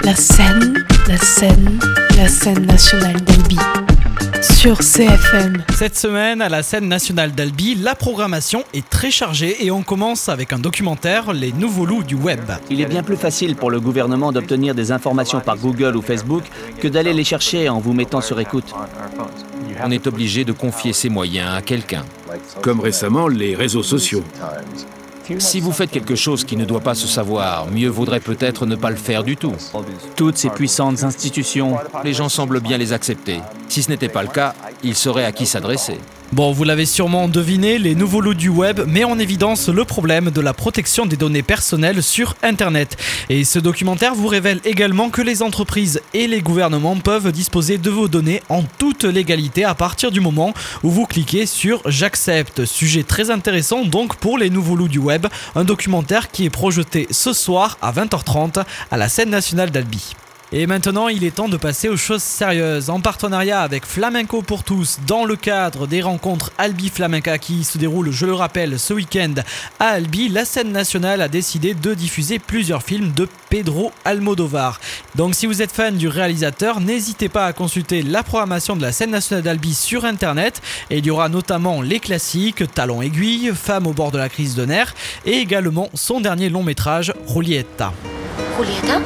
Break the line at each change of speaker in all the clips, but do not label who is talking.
La scène nationale d'Albi sur CFM.
Cette semaine, à la scène nationale d'Albi, la programmation est très chargée et on commence avec un documentaire, Les nouveaux loups du web.
Il est bien plus facile pour le gouvernement d'obtenir des informations par Google ou Facebook que d'aller les chercher en vous mettant sur écoute.
On est obligé de confier ses moyens à quelqu'un.
Comme récemment, les réseaux sociaux.
Si vous faites quelque chose qui ne doit pas se savoir, mieux vaudrait peut-être ne pas le faire du tout.
Toutes ces puissantes institutions.
Les gens semblent bien les accepter. Si ce n'était pas le cas, ils sauraient à qui s'adresser.
Bon, vous l'avez sûrement deviné, les nouveaux loups du web met en évidence le problème de la protection des données personnelles sur Internet. Et ce documentaire vous révèle également que les entreprises et les gouvernements peuvent disposer de vos données en toute légalité à partir du moment où vous cliquez sur « J'accepte ». Sujet très intéressant donc pour les nouveaux loups du web, un documentaire qui est projeté ce soir à 20h30 à la scène nationale d'Albi. Et maintenant, il est temps de passer aux choses sérieuses. En partenariat avec Flamenco pour tous, dans le cadre des rencontres Albi Flamenca qui se déroulent, je le rappelle, ce week-end à Albi, la scène nationale a décidé de diffuser plusieurs films de Pedro Almodóvar. Donc si vous êtes fan du réalisateur, n'hésitez pas à consulter la programmation de la scène nationale d'Albi sur Internet. Et il y aura notamment les classiques Talons aiguilles, Femme au bord de la crise de nerfs et également son dernier long métrage, Julieta.
¿Julieta?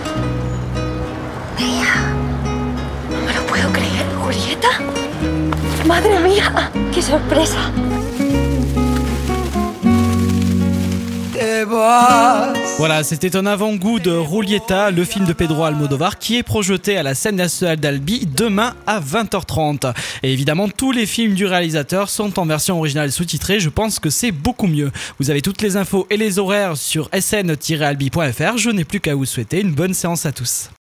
Mía, no me lo puedo creer. ¿Julieta? ¡Madre mía! ¡Qué sorpresa!
Voilà, c'était un avant-goût de Julieta, le film de Pedro Almodóvar qui est projeté à la scène nationale d'Albi demain à 20h30. Et évidemment, tous les films du réalisateur sont en version originale sous-titrée, je pense que c'est beaucoup mieux. Vous avez toutes les infos et les horaires sur sn-albi.fr. Je n'ai plus qu'à vous souhaiter une bonne séance à tous.